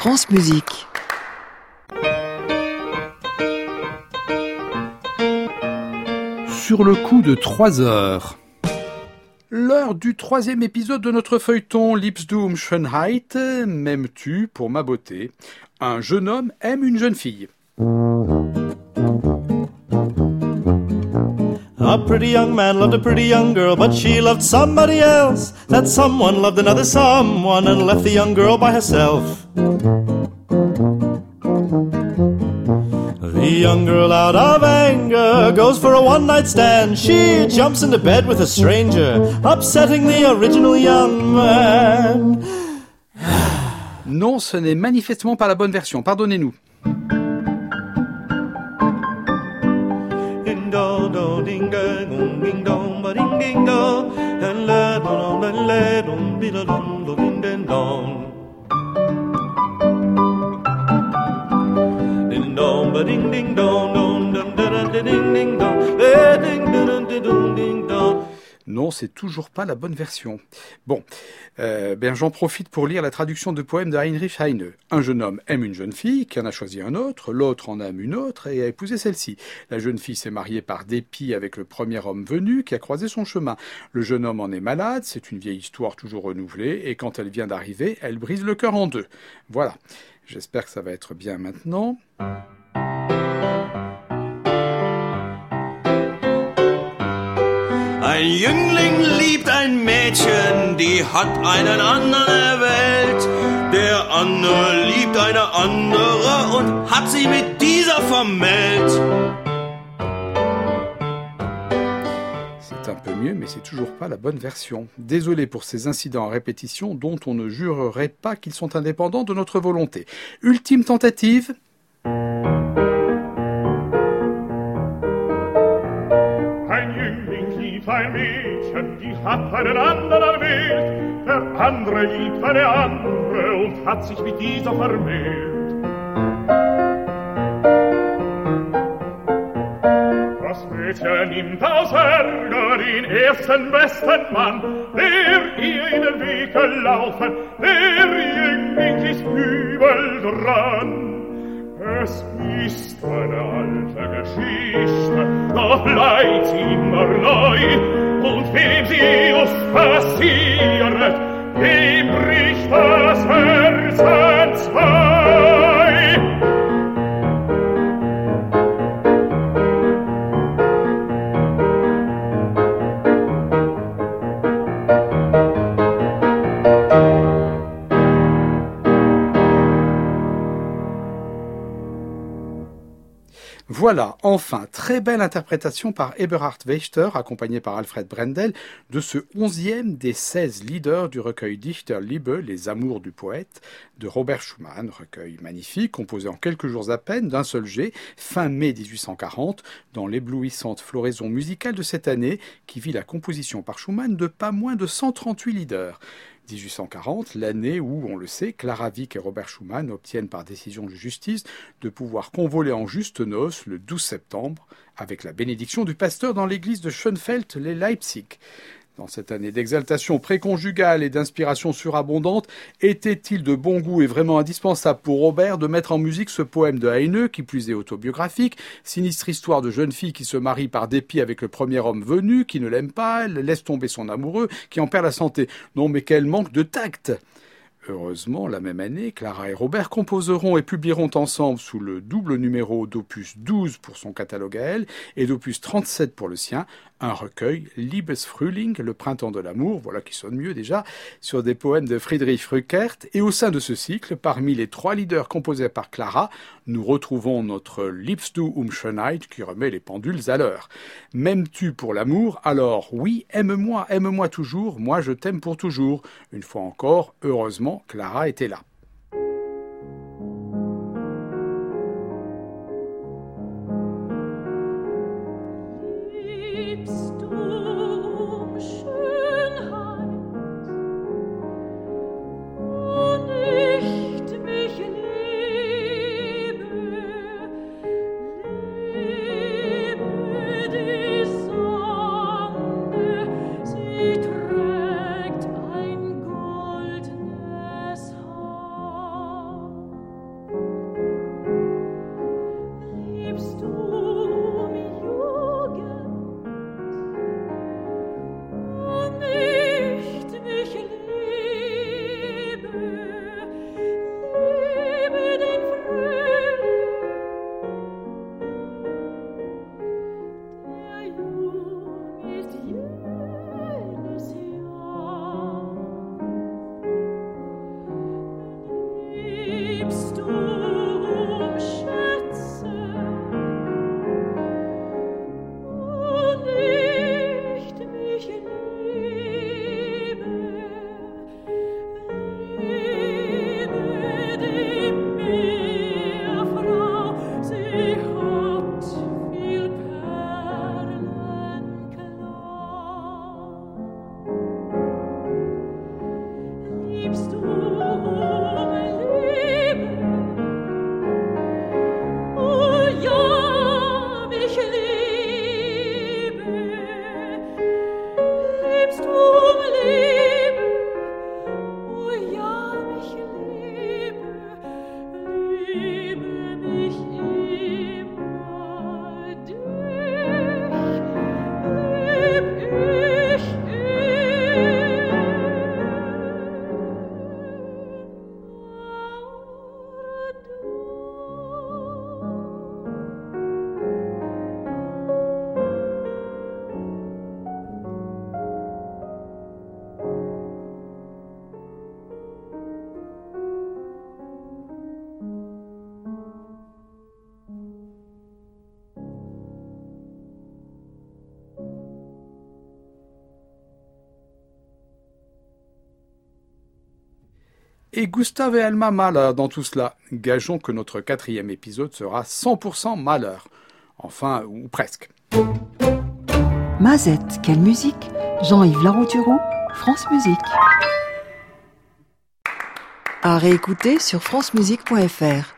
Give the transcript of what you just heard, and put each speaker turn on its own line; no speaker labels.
France Musique.
Sur le coup de 3 heures. L'heure du 3e épisode de notre feuilleton Liebst du Schönheit, m'aimes-tu pour ma beauté? Un jeune homme aime une jeune fille.
A pretty young man loved a pretty young girl, but she loved somebody else. That someone loved another someone and left the young girl by herself. The young girl, out of anger, goes for a one-night stand. She jumps into bed with a stranger, upsetting the original young man.
Non, ce n'est manifestement pas la bonne version, pardonnez-nous. Non, c'est toujours pas la bonne version. Bon, j'en profite pour lire la traduction de poème de Heinrich Heine. Un jeune homme aime une jeune fille, qui en a choisi un autre, l'autre en aime une autre et a épousé celle-ci. La jeune fille s'est mariée par dépit avec le premier homme venu qui a croisé son chemin. Le jeune homme en est malade, c'est une vieille histoire toujours renouvelée, et quand elle vient d'arriver, elle brise le cœur en deux. Voilà, j'espère que ça va être bien maintenant.
Ein Jüngling liebt ein Mädchen, die hat einen anderen erwählt. Der andere liebt eine andere und hat sie mit dieser vermählt.
C'est un peu mieux, mais c'est toujours pas la bonne version. Désolé pour ces incidents à répétition dont on ne jurerait pas qu'ils sont indépendants de notre volonté. Ultime tentative.
Ein Mädchen, die hat einen anderen erwählt, der andere liebt eine andere und hat sich mit dieser vermählt. Das Mädchen nimmt aus Ärger den ersten besten Mann, der ihr in den Weg gelaufen, der Jüngling ist übel dran. Es ist eine alte Geschichte, doch bleibt sie immer neu. Und wem sie just passiert, dem bricht das Herz entzwei.
Voilà, enfin, très belle interprétation par Eberhard Wächter, accompagné par Alfred Brendel, de ce 11e des 16 leaders du recueil Dichterliebe, Les Amours du poète, de Robert Schumann, recueil magnifique, composé en quelques jours à peine, d'un seul jet, fin mai 1840, dans l'éblouissante floraison musicale de cette année, qui vit la composition par Schumann de pas moins de 138 leaders. 1840, l'année où, on le sait, Clara Wieck et Robert Schumann obtiennent par décision de justice de pouvoir convoler en juste noces le 12 septembre avec la bénédiction du pasteur dans l'église de Schönfeld, les Leipzig. Dans cette année d'exaltation préconjugale et d'inspiration surabondante, était-il de bon goût et vraiment indispensable pour Robert de mettre en musique ce poème de Heine, qui plus est autobiographique, sinistre histoire de jeune fille qui se marie par dépit avec le premier homme venu, qui ne l'aime pas, elle laisse tomber son amoureux, qui en perd la santé. Non mais quel manque de tact! Heureusement, la même année, Clara et Robert composeront et publieront ensemble sous le double numéro d'opus 12 pour son catalogue à elle et d'opus 37 pour le sien, un recueil, Liebesfrühling, le printemps de l'amour, voilà qui sonne mieux déjà, sur des poèmes de Friedrich Rückert. Et au sein de ce cycle, parmi les 3 leaders composés par Clara, nous retrouvons notre Liebst du Schönheit qui remet les pendules à l'heure. M'aimes-tu pour l'amour? Alors oui, aime-moi toujours, moi je t'aime pour toujours. Une fois encore, heureusement, Clara était là.
Sie trägt ein goldenes Haar.
Et Gustave et Alma malheur dans tout cela. Gageons que notre 4e épisode sera 100% malheur. Enfin, ou presque.
Mazette, quelle musique! Jean-Yves Larouturou, France Musique. À réécouter sur francemusique.fr.